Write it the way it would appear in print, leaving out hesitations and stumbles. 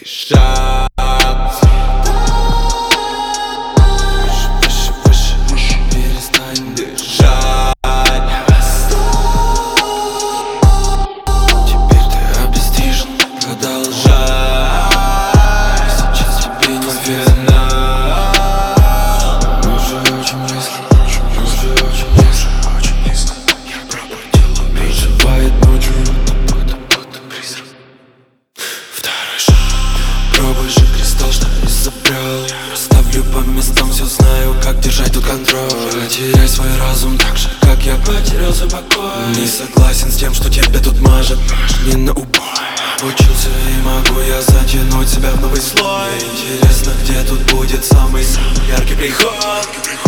шаг. Выше, выше, выше, перестань дышать. Теперь ты обездвижен, продолжай. Сейчас тебе не видно. Мы уже очень близко, уже очень близко. Я пробудил убийцу, проживает ночью, будто призрак. Второй шаг. Пробуй же кристалл, что изобрел. Расставлю по местам, все знаю, как держать тут контроль. Потеряй свой разум так же, как я потерял свой покой. Не согласен с тем, что тебе тут мажет, не на убой. Учился и могу я затянуть себя в новый слой. Мне интересно, где тут будет самый яркий приход.